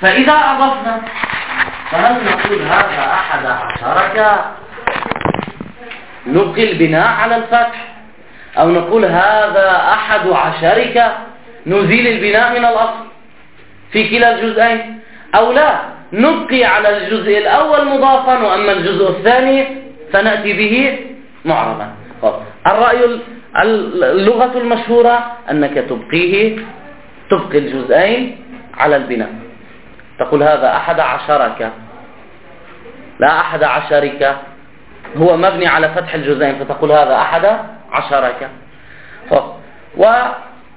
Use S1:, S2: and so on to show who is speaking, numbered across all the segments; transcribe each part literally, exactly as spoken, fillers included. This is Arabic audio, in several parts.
S1: فإذا أضفنا فهل نقول هذا أحد عشرك نبقي البناء على الفتح، أو نقول هذا أحد عشرك نزيل البناء من الأصل في كلا الجزئين، أو لا نبقي على الجزء الأول مضافا وأما الجزء الثاني فنأتي به معربا؟ الرأي اللغة المشهورة أنك تبقيه تبقي الجزئين على البناء، تقول هذا أحد عشرك لا أحد عشرك، هو مبني على فتح الجزئين فتقول هذا أحد عشرك. وهذا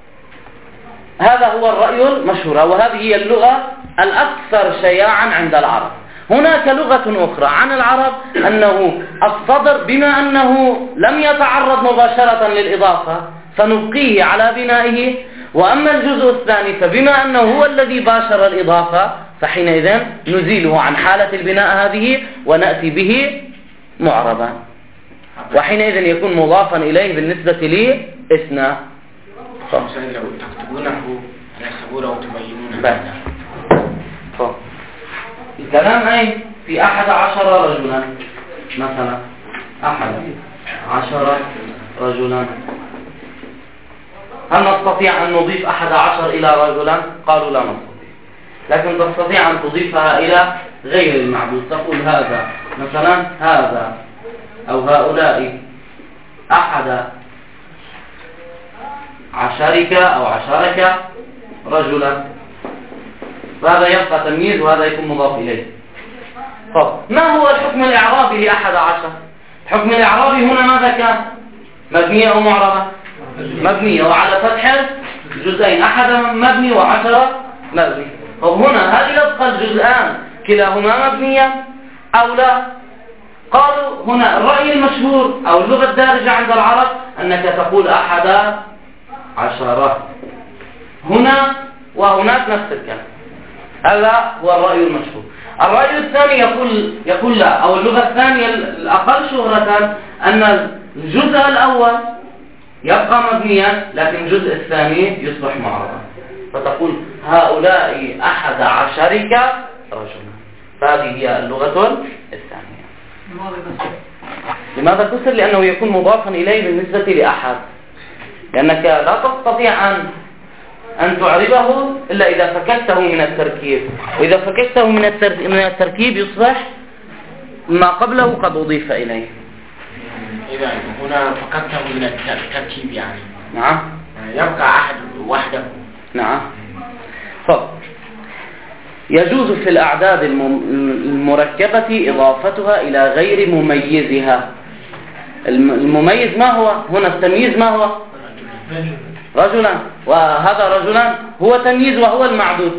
S1: هو الرأي المشهور، وهذه هي اللغة الأكثر شياعا عند العرب. هناك لغة أخرى عن العرب أنه الصدر بما أنه لم يتعرض مباشرة للإضافة فنبقيه على بنائه، وأما الجزء الثاني فبما أنه هو الذي باشر الإضافة فحينئذ نزيله عن حالة البناء هذه ونأتي به معربا، وحينئذ يكون مضافا إليه بالنسبة لي إثناء.
S2: لو تكتبونه على السبورة وتبينونه
S1: الكلام أين؟ في أحد عشر رجلا مثلا، أحد عشر رجلا، هل نستطيع أن نضيف أحد عشر إلى رجلا؟ قالوا لا نستطيع، لكن تستطيع أن تضيفها إلى غير المعدود، تقول هذا مثلا هذا أو هؤلاء أحد عشرك أو عشرك رجلا، وهذا يبقى تمييز وهذا يكون مضاف إليه. طب ما هو الحكم الإعرابي لأحد عشر؟ الحكم الإعرابي هنا ماذا كان؟ مبنية أو معربة؟ مبنية، وعلى فتح الجزئين، أحد مبني وعشرة مبني. طب هنا هل يبقى الجزئان كلاهما مبنية أو لا؟ قالوا هنا الرأي المشهور أو اللغة الدارجة عند العرب أنك تقول أحد عشرة هنا وهناك نفس الكلام، هذا هو الرأي المشهور. الرأي الثاني يقول يقول لا، أو اللغة الثانية الأقل شهرة أن الجزء الأول يبقى مبنيا لكن الجزء الثاني يصبح معربا، فتقول هؤلاء أحد عشرك رجلا، فهذه هي اللغة الثانية. لماذا كسر؟ لأنه يكون مضافا إليه بالنسبة لأحد، لأنك لا تستطيع أن أن تعربه إلا إذا فككته من التركيب، وإذا فككته من من التركيب يصبح ما قبله قد أضيف إليه.
S2: إذا هنا فككته من التركيب يعني
S1: نعم
S2: يبقى أحد وحده.
S1: نعم. طب يجوز في الأعداد المركبة إضافتها إلى غير مميزها. المميز ما هو؟ هنا التمييز ما هو؟ رجلا، وهذا رجلا هو تمييز وهو المعدود،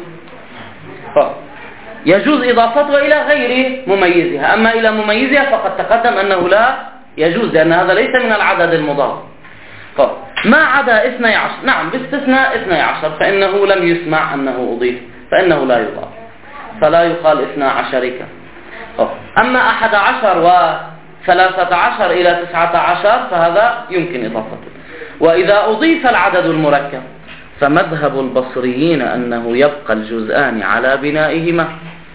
S1: يجوز إضافتها إلى غير مميزها. أما إلى مميزها فقد تقدم أنه لا يجوز، لأن هذا ليس من العدد المضاف. ما عدا اثني عشر، نعم باستثناء اثني عشر فإنه لم يسمع أنه أضيف، فإنه لا يضاف، فلا يقال اثنى عشرك. أما أحد عشر وثلاثة عشر إلى تسعة عشر فهذا يمكن إضافته. وإذا أضيف العدد المركب فمذهب البصريين أنه يبقى الجزءان على بنائهما.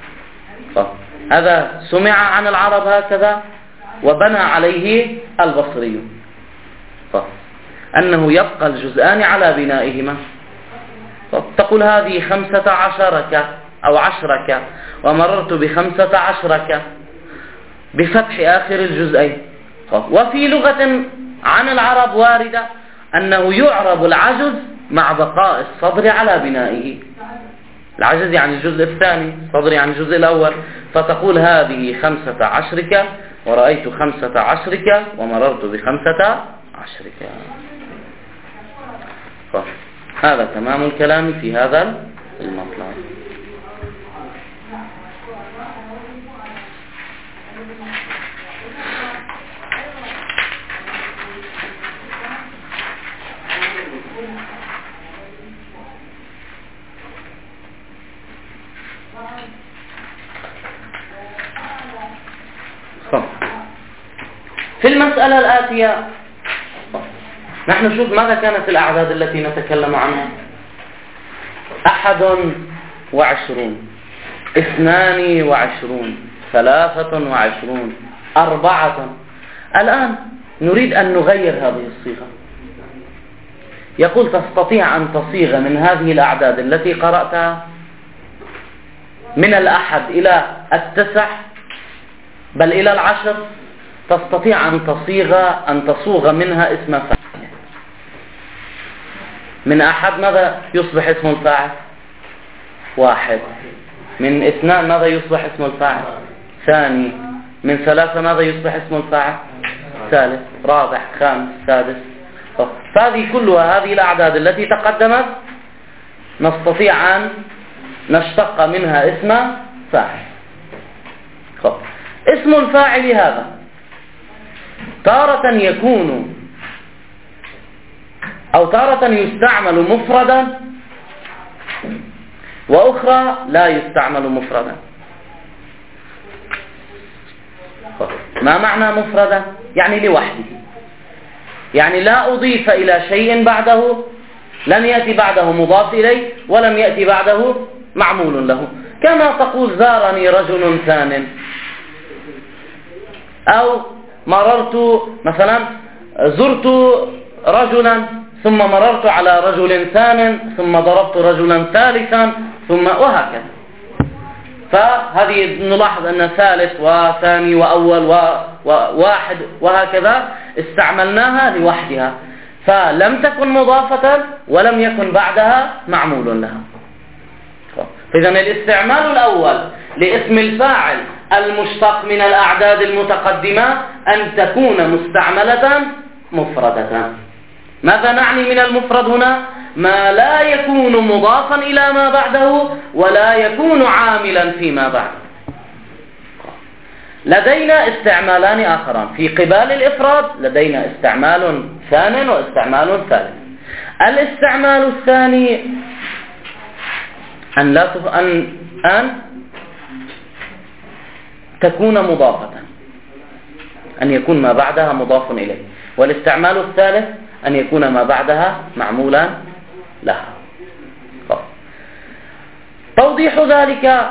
S1: هذا سمع عن العرب هكذا وبنى عليه البصريون، أنه يبقى الجزءان على بنائهما. تقول هذه خمسة عشرك أو عشرك ومررت بخمسة عشرك بفتح آخر الجزئين. وفي لغة عن العرب واردة أنه يعرب العجز مع بقاء الصدر على بنائه. العجز يعني الجزء الثاني، الصدر يعني الجزء الأول، فتقول هذه خمسة عشرك ورأيت خمسة عشرك ومررت بخمسة عشرك. هذا تمام الكلام في هذا المطلب. في المسألة الآتية نحن نشوف ماذا كانت الأعداد التي نتكلم عنها. أحد وعشرون اثنان وعشرون، ثلاثة وعشرون، أربعة. الآن نريد أن نغير هذه الصيغة. يقول تستطيع أن تصيغ من هذه الأعداد التي قرأتها من الأحد إلى التسع بل إلى العشر، تستطيع أن تصيغ أن تصوغ منها اسم فاعل. من أحد ماذا يصبح اسم الفاعل؟ واحد. من اثنان ماذا يصبح اسم الفاعل؟ ثاني. من ثلاثة ماذا يصبح اسم الفاعل؟ ثالث، رابع، خامس، سادس. فهذه كلها هذه الأعداد التي تقدمت نستطيع أن نشتق منها اسم فاعل. اسم الفاعل هذا تارة يكون أو تارة يستعمل مفردا، وأخرى لا يستعمل مفردا. ما معنى مفردا؟ يعني لوحده، يعني لا أضيف إلى شيء بعده، لم يأتي بعده مضاف إليه ولم يأتي بعده معمول له. كما تقول زارني رجل ثان، أو مررت مثلا زرت رجلا ثم مررت على رجل ثان ثم ضربت رجلا ثالثا ثم وهكذا. فهذه نلاحظ أن ثالث وثاني وأول وواحد وهكذا استعملناها لوحدها، فلم تكن مضافة ولم يكن بعدها معمول لها. إذا الاستعمال الأول لاسم الفاعل المشتق من الأعداد المتقدمة أن تكون مستعملة مفردة. ماذا نعني من المفرد هنا؟ ما لا يكون مضافا إلى ما بعده ولا يكون عاملا فيما بعد. لدينا استعمالان آخران في قبال الإفراد، لدينا استعمال ثان واستعمال ثالث. الاستعمال الثاني أن لا تف... أن أن تكون مضافة، أن يكون ما بعدها مضاف إليه. والاستعمال الثالث أن يكون ما بعدها معمولا لها. توضيح ذلك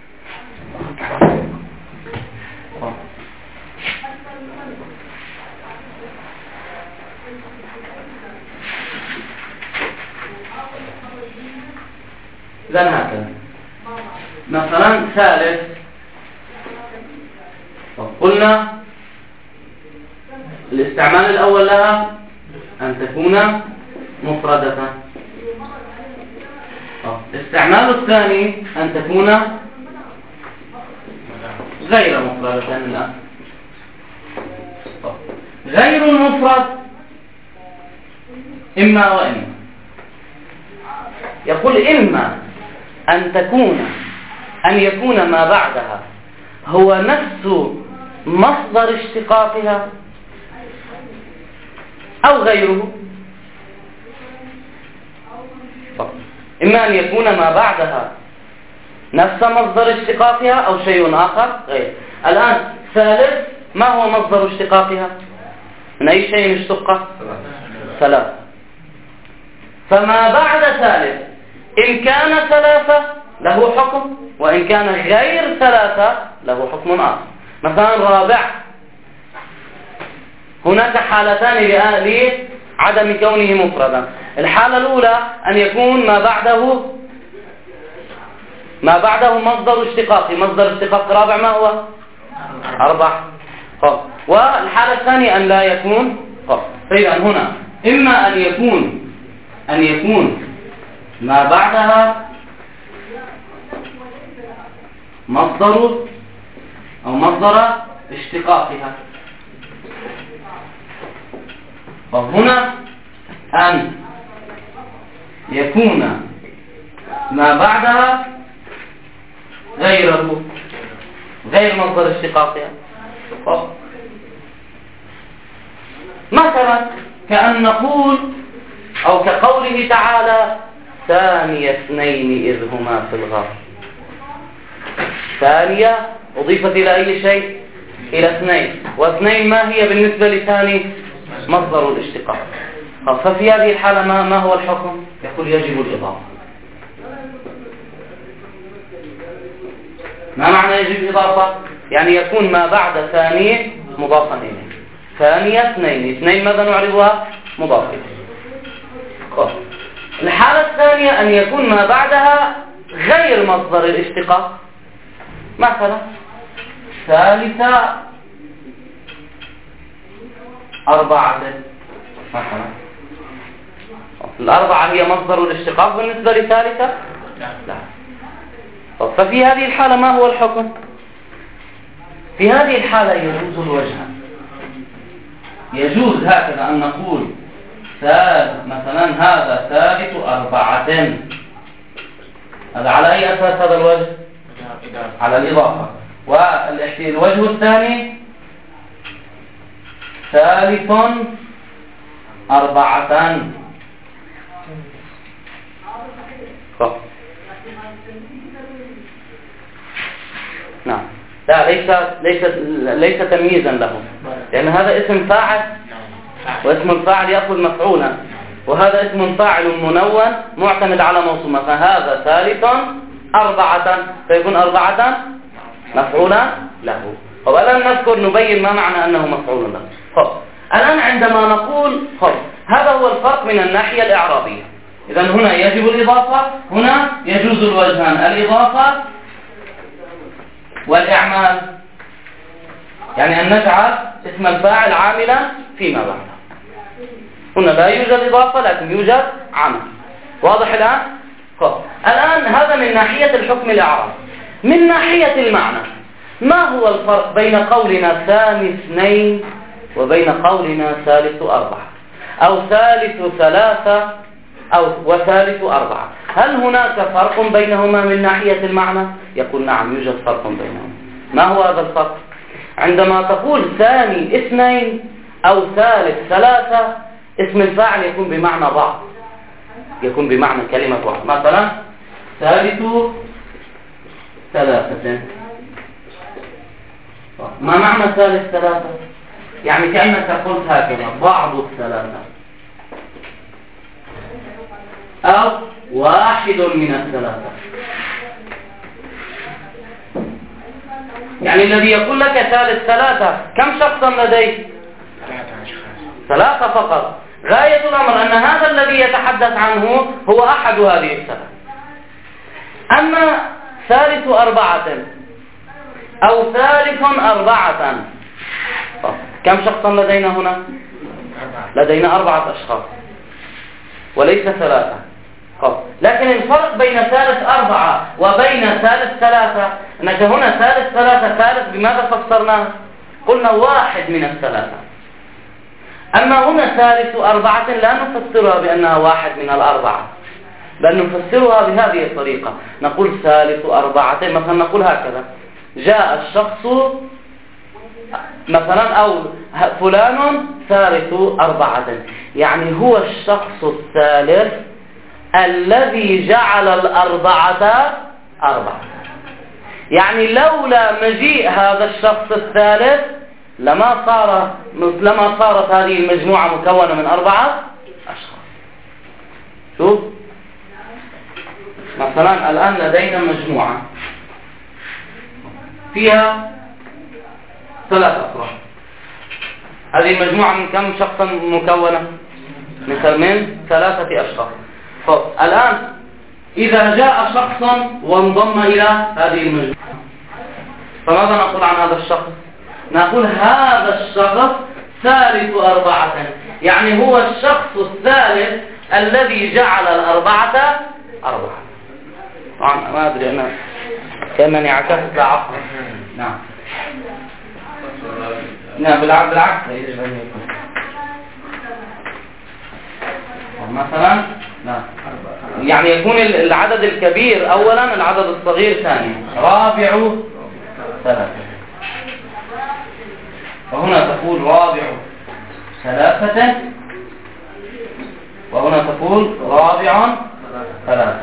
S1: إذن هكذا. مثلا ثالث قلنا الاستعمال الأول لها أن تكون مفردة. الاستعمال الثاني أن تكون غير مفردة. الآن غير المفرد إما وإما. يقول إما أن تكون أن يكون ما بعدها هو نفس مصدر اشتقاقها أو غيره. إما أن يكون ما بعدها نفس مصدر اشتقاقها أو شيء آخر غير. الآن ثالث ما هو مصدر اشتقاقها؟ من أي شيء اشتق؟ ثلاث. فما بعد ثالث إن كان ثلاثة له حكم، وإن كان غير ثلاثة له حكم آخر. مثلا رابع، هناك حالتان لعدم كونه مفردا. الحالة الأولى أن يكون ما بعده ما بعده مصدر اشتقاقي. مصدر اشتقاق رابع ما هو؟ أربع. والحالة الثانية أن لا يكون. فإذا هنا إما أن يكون أن يكون ما بعدها مصدر أو مصدر اشتقاقها، وهنا أن يكون ما بعدها غيره غير مصدر اشتقاقها. مثلا كأن نقول أو كقوله تعالى ثاني اثنين إذ هما في الغار. ثانية أضيفت إلى أي شيء؟ إلى اثنين. واثنين ما هي بالنسبة لثاني؟ مصدر الاشتقاق. ففي هذه الحالة ما, ما هو الحكم؟ يقول يجب الإضافة. ما معنى يجب إضافة؟ يعني يكون ما بعد ثاني مضافا إليه. ثانية اثنين، اثنين ماذا نعرضها؟ مضاف إليه. الحالة الثانية أن يكون ما بعدها غير مصدر الاشتقاق، مثلا ثالثة أربعة مثلا. الأربعة هي مصدر الاشتقاق بالنسبة لثالثة؟ لا. ففي هذه الحالة ما هو الحكم؟ في هذه الحالة يجوز الوجهان. يجوز هكذا أن نقول مثلا هذا ثالث أربعة. هذا على أي أساس هذا الوجه؟ على الإضافة. والوجه الثاني ثالث أربعة. نعم. لا، ليس ليس ليس تمييزا له، لأن هذا اسم فاعل، واسم الفاعل يأخذ مفعولا، وهذا اسم فاعل منون معتمد على موصوم، فهذا ثالث أربعة، فيكون أربعة مفعولا له. طب الآن نذكر نبين ما معنى أنه مفعول له. طب الآن عندما نقول طب هذا هو الفرق من الناحية الإعرابية. إذا هنا يجب الإضافة، هنا يجوز الوجهان، الإضافة والإعمال، يعني أن نجعل اسم الفاعل عاملا فيما بعده. هنا لا يوجد إضافة لكن يوجد عمل. واضح الآن؟ طب الآن هذا من ناحية الحكم الإعرابي. من ناحية المعنى، ما هو الفرق بين قولنا ثاني اثنين وبين قولنا ثالث أربعة أو ثالث ثلاثة أو وثالث أربعة؟ هل هناك فرق بينهما من ناحية المعنى؟ يقول نعم يوجد فرق بينهما. ما هو هذا الفرق؟ عندما تقول ثاني اثنين أو ثالث ثلاثة، اسم الفاعل يكون بمعنى بعض، يكون بمعنى كلمة واحدة. مثلا ثالث ثلاثة، ما معنى ثالث ثلاثة؟ يعني كأنك قلت هكذا بعض الثلاثة أو واحد من الثلاثة. يعني الذي يقول لك ثالث ثلاثة كم شخصا لديه؟ ثلاثة فقط. غاية الأمر أن هذا الذي يتحدث عنه هو أحد هذه الثلاثة. أما ثالث أربعة أو ثالث أربعة، كم شخصا لدينا هنا؟ لدينا أربعة أشخاص وليس ثلاثة. لكن الفرق بين ثالث أربعة وبين ثالث ثلاثة أنك هنا ثالث ثلاثة ثالث بماذا فسرناه؟ قلنا واحد من الثلاثة. أما هنا ثالث أربعة لا نفسرها بأنها واحد من الأربعة، بل نفسرها بهذه الطريقة. نقول ثالث أربعة، مثلا نقول هكذا: جاء الشخص مثلا أو فلان ثالث أربعة، يعني هو الشخص الثالث الذي جعل الأربعة أربعة. يعني لولا مجيء هذا الشخص الثالث لما صار لما صارت هذه المجموعة مكونة من أربعة أشخاص. شوف مثلا الآن لدينا مجموعة فيها ثلاثة أفراد. هذه المجموعة من كم شخصا مكونة؟ مثل من ثلاثة أشخاص. طب الآن إذا جاء شخص وانضم إلى هذه المجموعة، فماذا نقول عن هذا الشخص؟ نقول هذا الشخص ثالث أربعة، يعني هو الشخص الثالث الذي جعل الأربعة أربعة. طبعا ما أدري أنا كأنني عكست عقل. نعم نعم بالعكس بالعكس مثلا نعم. يعني يكون العدد الكبير أولا، العدد الصغير ثانيا، رابع ثلاثة. وهنا تقول رابع ثلاثة، وهنا تقول رابع ثلاثة.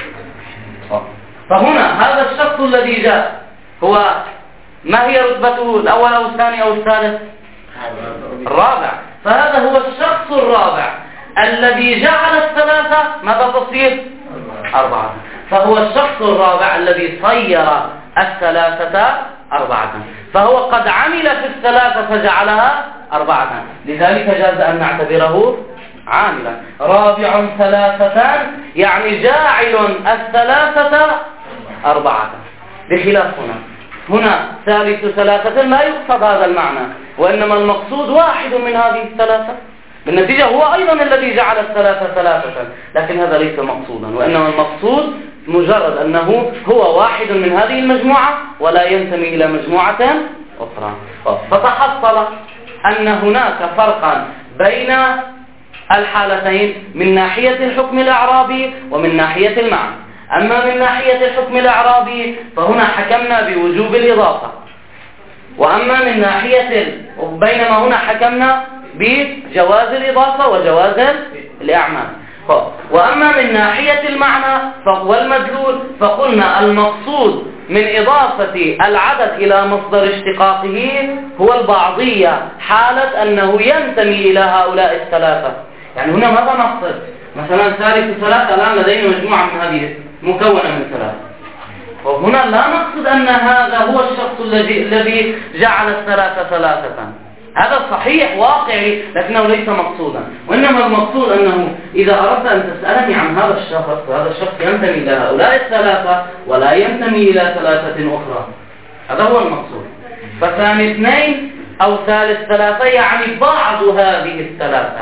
S1: فهنا هذا الشخص الذي جاء هو ما هي رتبته؟ الأول أو الثاني أو الثالث؟ الرابع. فهذا هو الشخص الرابع الذي جعل الثلاثة ماذا تصير؟ أربعة. فهو الشخص الرابع الذي صير الثلاثة أربعة، فهو قد عمل في الثلاثة فجعلها أربعة، لذلك جاز أن نعتبره عاملا. رابع ثلاثة يعني جاعل الثلاثة أربعة، بخلاف هنا هنا ثالث ثلاثة لا يقصد هذا المعنى، وإنما المقصود واحد من هذه الثلاثة، بالنتيجة هو أيضا الذي جعل الثلاثة ثلاثة، لكن هذا ليس مقصودا، وإنما المقصود مجرد أنه هو واحد من هذه المجموعة ولا ينتمي إلى مجموعة أخرى. فتحصل أن هناك فرقا بين الحالتين من ناحية الحكم الإعرابي ومن ناحية المعنى. أما من ناحية الحكم الإعرابي فهنا حكمنا بوجوب الإضافة، وأما من ناحية بينما هنا حكمنا بجواز الإضافة وجواز الإعمال. وأما من ناحية المعنى والمدلول فقلنا المقصود من إضافة العدد إلى مصدر اشتقاقه هو البعضية، حالة أنه ينتمي إلى هؤلاء الثلاثة. يعني هنا ماذا نقصد؟ مثلا ثالث ثلاثة الآن لدينا مجموعة من هذه مكونة من ثلاثة، وهنا لا نقصد أن هذا هو الشخص الذي الذي جعل الثلاثة ثلاثة، هذا صحيح واقعي لكنه ليس مقصودا، وإنما المقصود أنه إذا أردت أن تسألني عن هذا الشخص، هذا الشخص ينتمي إلى هؤلاء الثلاثة ولا ينتمي إلى ثلاثة أخرى، هذا هو المقصود. فثاني اثنين أو ثالث ثلاثة يعني بعض هذه الثلاثة.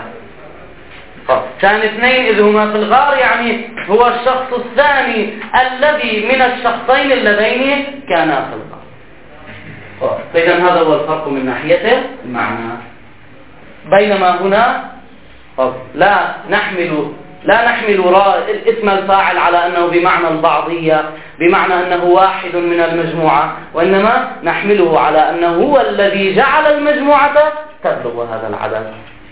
S1: ثاني اثنين إذ هما في الغار يعني هو الشخص الثاني الذي من الشخصين اللذين كانا في الغار. فإذا هذا هو الفرق من ناحية المعنى، بينما هنا لا نحمل لا نحمل اسم الفاعل على أنه بمعنى البعضية، بمعنى أنه واحد من المجموعة، وإنما نحمله على أنه هو الذي جعل المجموعة تبلغ هذا العدد.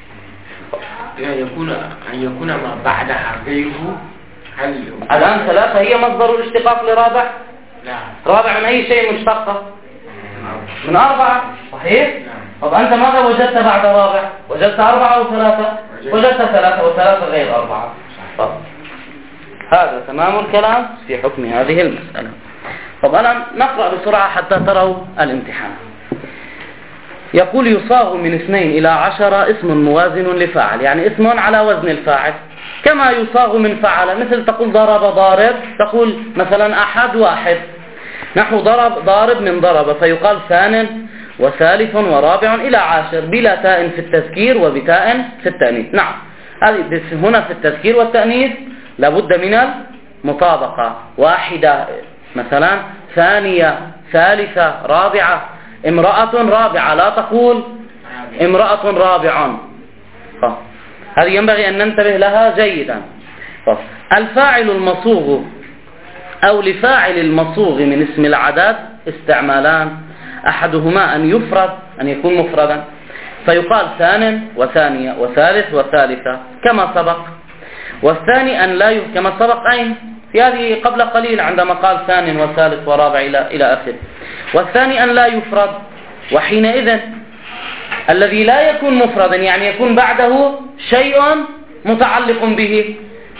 S2: يكون أن يكون ما بعدها غيره. هل
S1: الآن ثلاثة هي مصدر الاشتقاق لرابع؟
S2: لا.
S1: رابع من أي شيء مشتقة؟ من أربعة، صحيح؟ طب أنت ماذا وجدت بعد رابع؟ وجدت أربعة أو ثلاثة؟ وجدت ثلاثة وثلاثة غير أربعة. طب هذا تمام الكلام في حكم هذه المسألة. طب الآن نقرأ بسرعة حتى تروا الامتحان. يقول يصاغ من اثنين إلى عشرة اسم موازن لفاعل، يعني اسم على وزن الفاعل، كما يصاغ من فعل، مثل تقول ضرب ضارب، تقول مثلا أحد واحد، نحو ضرب ضارب من ضرب، فيقال ثان وثالث ورابع إلى عاشر، بلا تاء في التذكير وبتاء في التأنيث. نعم، هذه هنا في التذكير والتأنيث لابد من المطابقة، واحدة مثلا، ثانية، ثالثة، رابعة. امرأة رابعة لا تقول امرأة رابع، هذه ينبغي أن ننتبه لها جيدا. الفاعل المصوغ أو لفاعل المصوغ من اسم العدد استعمالان، أحدهما أن يفرد، أن يكون مفردا، فيقال ثان وثانية وثالث وثالثة كما سبق، والثاني أن لا يفرد كما سبق أين في هذه قبل قليل عندما قال ثان وثالث ورابع إلى إلى آخره. والثاني أن لا يفرد، وحينئذ الذي لا يكون مفردا يعني يكون بعده شيء متعلق به،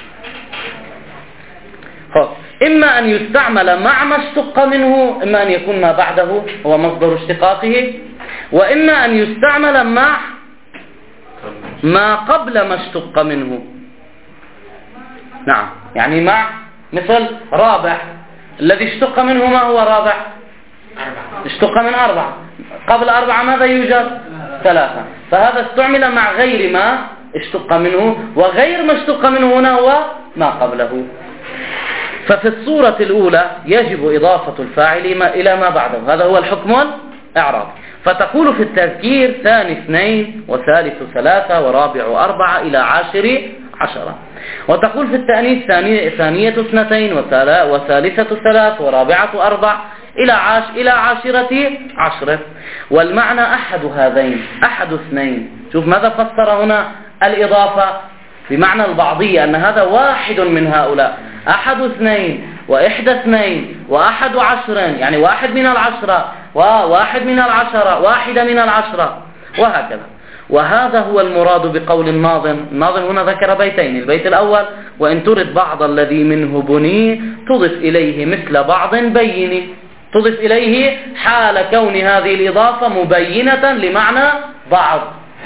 S1: إما أن يستعمل مع ما اشتق منه، إما أن يكون ما بعده هو مصدر اشتقاقه، وإما أن يستعمل مع ما قبل ما اشتق منه. نعم، يعني مع مثل رابع، الذي اشتق منه ما هو رابع؟ اشتق من أربعة، قبل أربعة ماذا يوجد؟ ثلاثة، فهذا استعمل مع غير ما اشتق منه، وغير ما اشتق منه هنا هو ما قبله. ففي الصورة الأولى يجب إضافة الفاعل إلى ما بعده، هذا هو الحكم الإعرابي. فتقول في التذكير ثاني اثنين وثالث ثلاثة ورابع أربعة إلى عاشر عشرة، وتقول في التأنيث ثانية اثنتين وثالثة ثلاث ورابعة أربع إلى عاش إلى عاشرة عشرة. والمعنى أحد هذين، أحد اثنين. شوف ماذا فسر هنا الإضافة بمعنى البعضية، أن هذا واحد من هؤلاء، أحد اثنين وإحدى اثنين وأحد عشر، يعني واحد من العشرة وواحد من العشرة، واحدة من العشرة، وهكذا. وهذا هو المراد بقول الناظم. الناظم هنا ذكر بيتين، البيت الأول وإن ترد بعض الذي منه بني تضف إليه مثل بعض بيني، تضف إليه حال كون هذه الإضافة مبينة لمعنى بعض.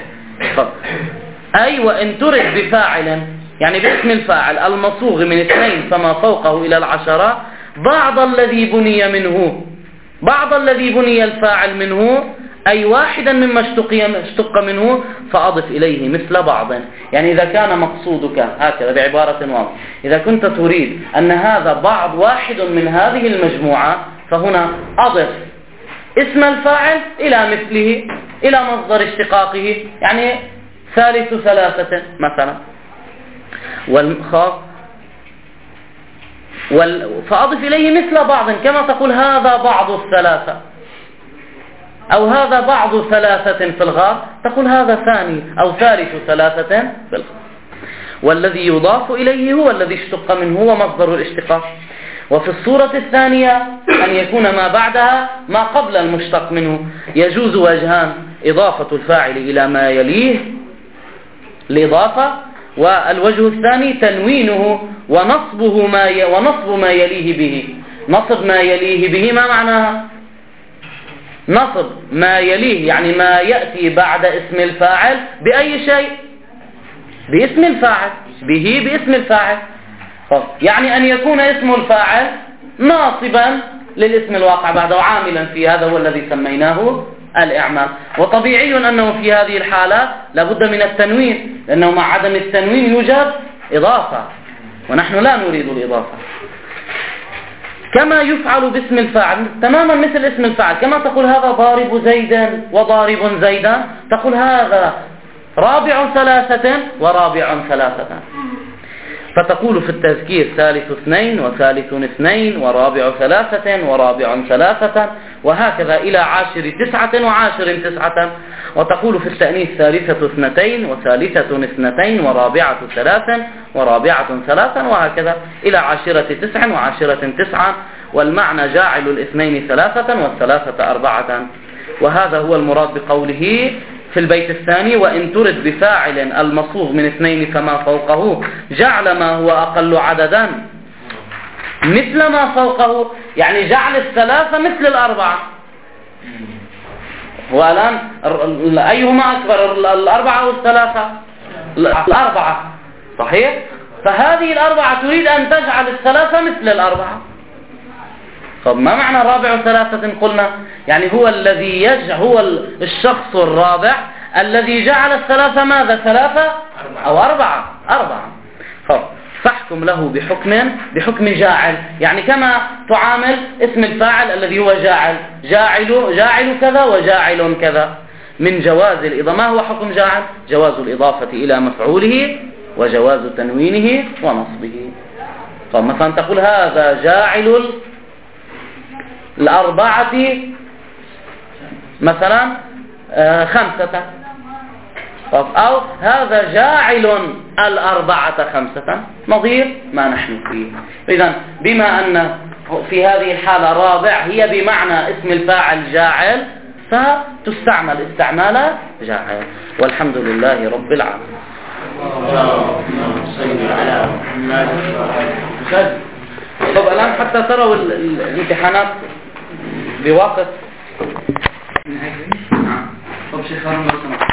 S1: أي وإن ترد بفاعل يعني باسم الفاعل المصوغ من اثنين فما فوقه إلى العشرة بعض الذي بني منه، بعض الذي بني الفاعل منه أي واحدا مما اشتق منه فأضف إليه مثل بعض. يعني إذا كان مقصودك هكذا بعبارة واضحة، إذا كنت تريد أن هذا بعض واحد من هذه المجموعة فهنا أضف اسم الفاعل إلى مثله إلى مصدر اشتقاقه، يعني ثالث ثلاثة مثلا والخاص وال... فأضف إليه مثل بعض كما تقول هذا بعض الثلاثة أو هذا بعض ثلاثة في الغار، تقول هذا ثاني أو ثالث ثلاثة في الغار. والذي يضاف إليه هو الذي اشتق منه هو مصدر الاشتقاق. وفي الصورة الثانية أن يكون ما بعدها ما قبل المشتق منه. يجوز وجهان: إضافة الفاعل إلى ما يليه الإضافة، والوجه الثاني تنوينه ونصبه ما ي... ونصب ما يليه به. نصب ما يليه به ما معناها؟ نصب ما يليه يعني ما يأتي بعد اسم الفاعل بأي شيء؟ باسم الفاعل، به باسم الفاعل. يعني أن يكون اسم الفاعل ناصبا للاسم الواقع بعده عاملا في هذا هو الذي سميناه الإعمال. وطبيعي أنه في هذه الحالة لابد من التنوين، لأنه مع عدم التنوين يوجد إضافة ونحن لا نريد الإضافة. كما يفعل باسم الفاعل تماما مثل اسم الفاعل، كما تقول هذا ضارب زيدا وضارب زيدا، تقول هذا رابع ثلاثة ورابع ثلاثة. فتقول في التذكير ثالث اثنين وثالث اثنين ورابع ثلاثة ورابع ثلاثة، وهكذا إلى عاشر تسعة وعاشر تسعة. وتقول في التأنيث ثالثة اثنتين وثالثة اثنتين ورابعة ثلاثة ورابعة ثلاثة، وهكذا إلى عاشرة تسع وعاشرة تسعة. والمعنى جاعل الاثنين ثلاثة والثلاثة أربعة. وهذا هو المراد بقوله في البيت الثاني: وإن ترد بفاعل المصوغ من اثنين فما فوقه جعل ما هو أقل عددا مثل ما فوقه، يعني جعل الثلاثة مثل الأربعة. والآن أيهما أكبر، الأربعة أو الثلاثة؟ الأربعة، صحيح؟ فهذه الأربعة تريد أن تجعل الثلاثة مثل الأربعة. طب ما معنى الرابع ثلاثة؟ قلنا يعني هو الذي يجعل، هو الشخص الرابع الذي جعل الثلاثة ماذا؟ ثلاثة أو أربعة؟ أربعة. طب فاحكم له بحكم بحكم جاعل، يعني كما تعامل اسم الفاعل الذي هو جاعل، جاعل جاعل كذا وجاعل كذا. من جواز الإضافة، ما هو حكم جاعل؟ جواز الإضافة إلى مفعوله وجواز تنوينه ونصبه. طب مثلا تقول هذا جاعل الأربعة مثلا خمسة، أو هذا جاعل الأربعة خمسة، نظير ما نحن فيه. إذن بما أن في هذه الحالة رابع هي بمعنى اسم الفاعل جاعل فتستعمل استعمال جاعل. والحمد لله رب العالمين. طب الآن حتى تروا الامتحانات بوقت. طب شيخ